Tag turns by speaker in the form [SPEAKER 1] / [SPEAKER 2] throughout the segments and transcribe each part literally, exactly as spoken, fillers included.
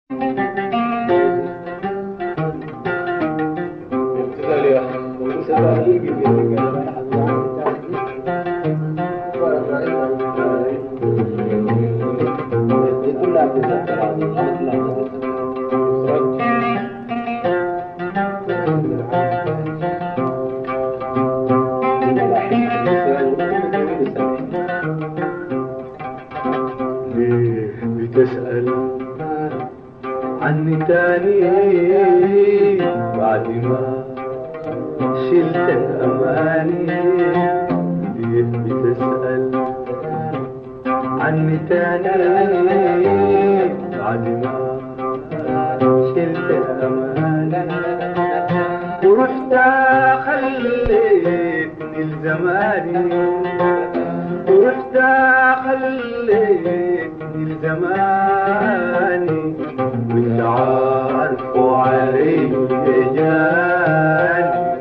[SPEAKER 1] ليه بتسأل عني تاني بعد ما شلت الأماني؟ ليه بتسأل عني تاني بعد ما شلت الأماني؟ ورحت خليتني الزماني، ورحت خليتني الزماني، وانت عارف وعلي جاني.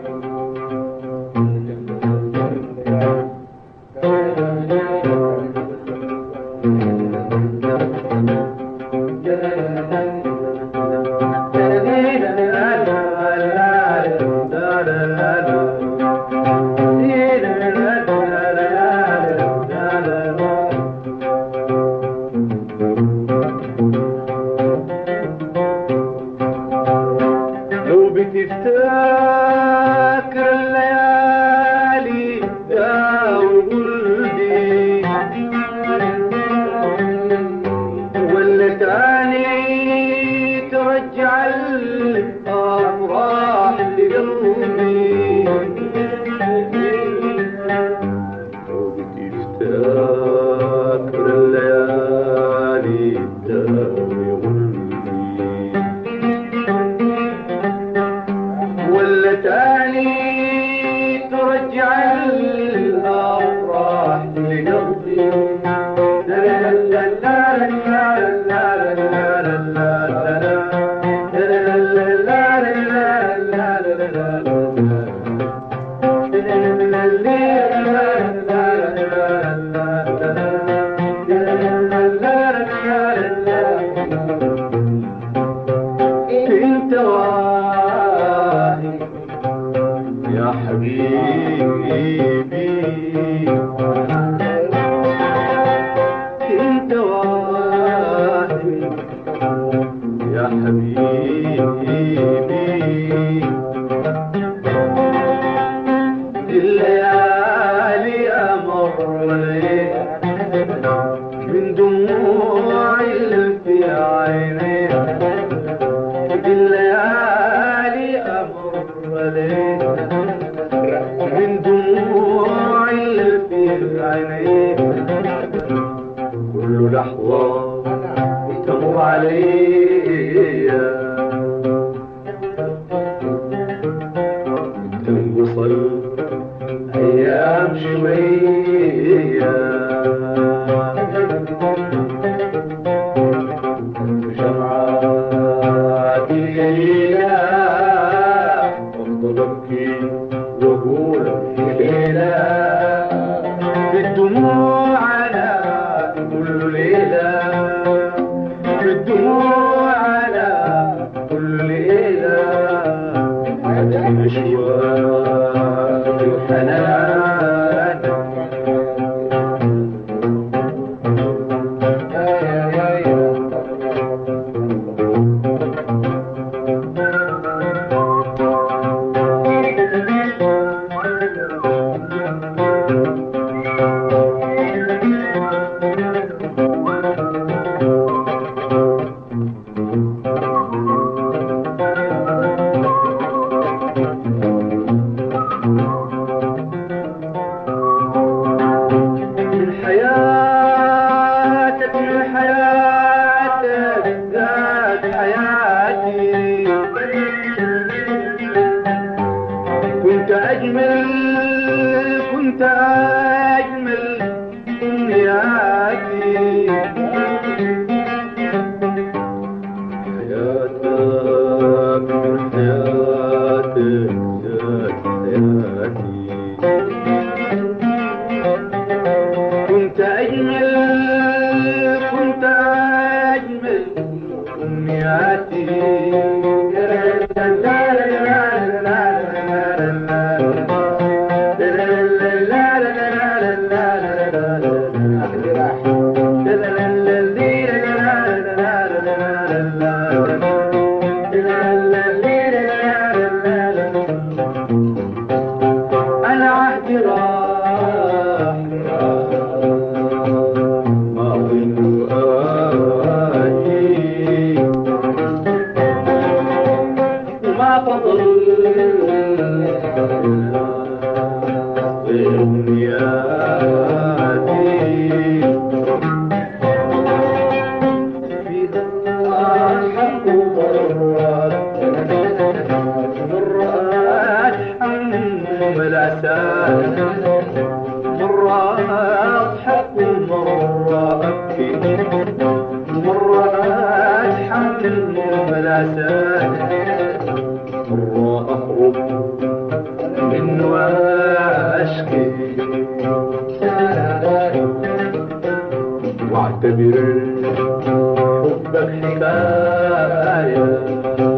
[SPEAKER 1] لو بتفتكر الليالي يا ولدي، ولا تاني ترجع الأفراح لقلبي. لو بتفتكر الليالي يا ولا تاني ترجع الأفراح لقلبي. انت واهي يا حبيبي، انت واهي يا حبيبي. الليالي امر عليك من دموعي في عينيك، الليالي امر عليك من دموعي في عينيك. كل لحظة تمر علي تنقص الأيام شوية، شمعاتي قليلة أفضل أبكي وأقول ليلة في الدموع على كل ليلة، في الدموع على كل ليلة. أشواق الحنان حياتك من حياتك ذات حياتك. مرة أضحك ومرة أبكي، مرة أتحمل ملاسات، مرة أهرب من وأشكي واعتبر حبك حكاية.